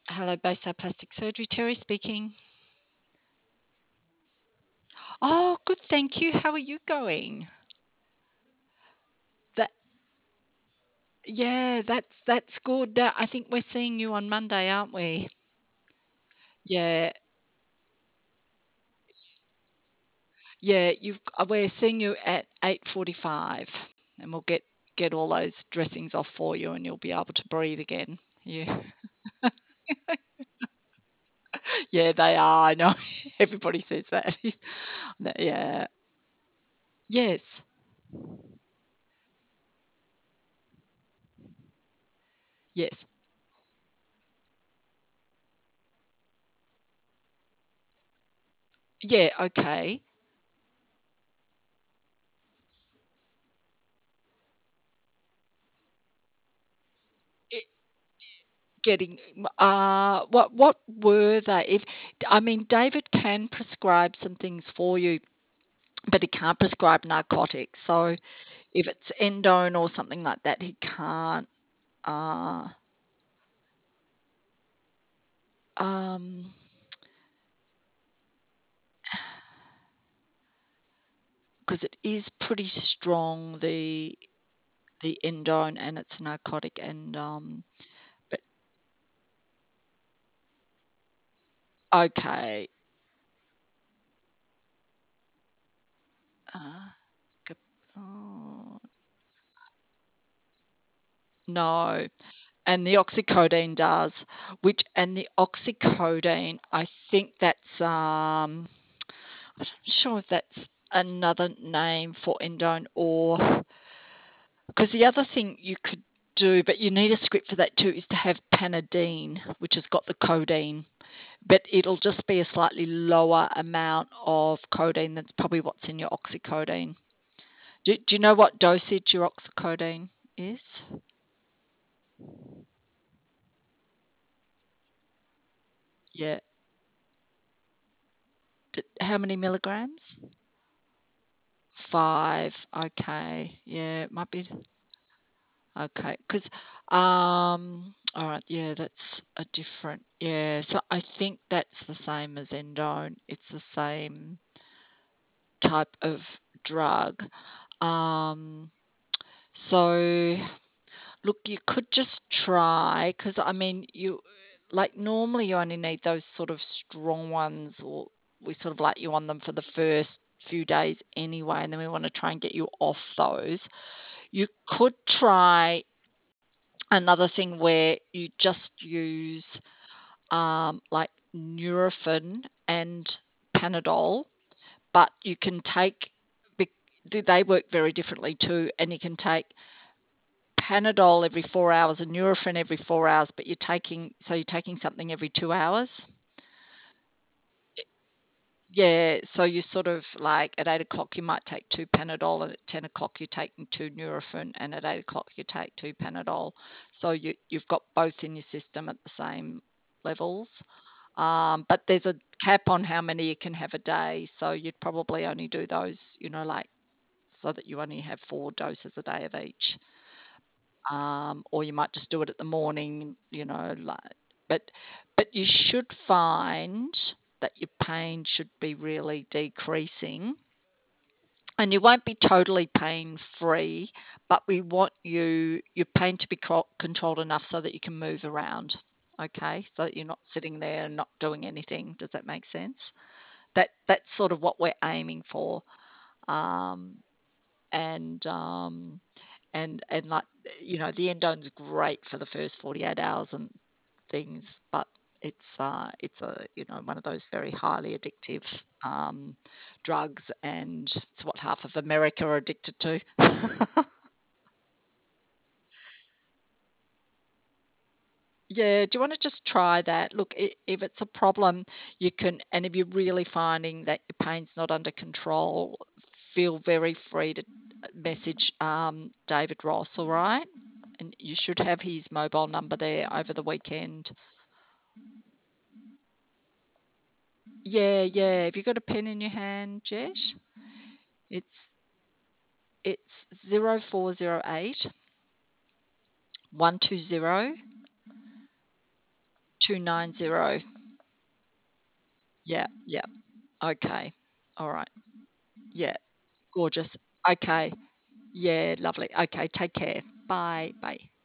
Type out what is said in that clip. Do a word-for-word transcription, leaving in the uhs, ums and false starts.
Hello, Bayside Plastic Surgery. Terry speaking. Oh, good, thank you. How are you going? That yeah, that's that's good. Uh, I think we're seeing you on Monday, aren't we? Yeah, yeah. You've uh, we're seeing you at eight forty-five, and we'll get get all those dressings off for you, and you'll be able to breathe again. Yeah, yeah, they are. I know. Everybody says that. Yeah. Yes. Yes. Yeah. Okay. Getting uh what what were they? If I mean, David can prescribe some things for you, but he can't prescribe narcotics. So if it's endone or something like that, he can't. uh um because it is pretty strong, the the endone, and it's narcotic. And um but okay. uh cap- oh, no. And the oxycodone does, which and the oxycodone, I think that's um I'm not sure if that's another name for endone, or because the other thing you could do, but you need a script for that too, is to have Panadine, which has got the codeine, but it'll just be a slightly lower amount of codeine. That's probably what's in your oxycodone. Do, do you know what dosage your oxycodone is? Yeah. D- how many milligrams? Five. Okay. Yeah, it might be. Okay, because um, all right, yeah, that's a different. Yeah, so I think that's the same as endone. It's the same type of drug. Um, so look, you could just try, because I mean, you like normally you only need those sort of strong ones, or we sort of like you on them for the first few days anyway, and then we want to try and get you off those. You could try another thing where you just use um, like Nurofen and Panadol, but you can take, they work very differently too, and you can take Panadol every four hours and Nurofen every four hours, but you're taking, so you're taking something every two hours. Yeah, so you sort of like at eight o'clock you might take two Panadol, and at ten o'clock you're taking two Nurofen, and at eight o'clock you take two Panadol. So you you've got both in your system at the same levels. Um, but there's a cap on how many you can have a day, so you'd probably only do those, you know, like so that you only have four doses a day of each. Um, or you might just do it at the morning, you know, like, but but you should find that your pain should be really decreasing, and you won't be totally pain free, but we want you your pain to be co- controlled enough so that you can move around. Okay, so that you're not sitting there and not doing anything. Does that make sense? That that's sort of what we're aiming for. Um, and um, and and like, you know, the endone's great for the first forty-eight hours and things, but it's uh it's a, you know, one of those very highly addictive um drugs, and it's what half of America are addicted to. Yeah, do you want to just try that? Look, i- if it's a problem, you can, and if you're really finding that your pain's not under control, feel very free to message um, David Ross, all right? And you should have his mobile number there over the weekend. Yeah, yeah. Have you got a pen in your hand, Jet? It's it's zero four zero eight one two zero two nine zero. Yeah, yeah. Okay. All right. Yeah. Gorgeous. Okay. Yeah, lovely. Okay, take care. Bye. Bye.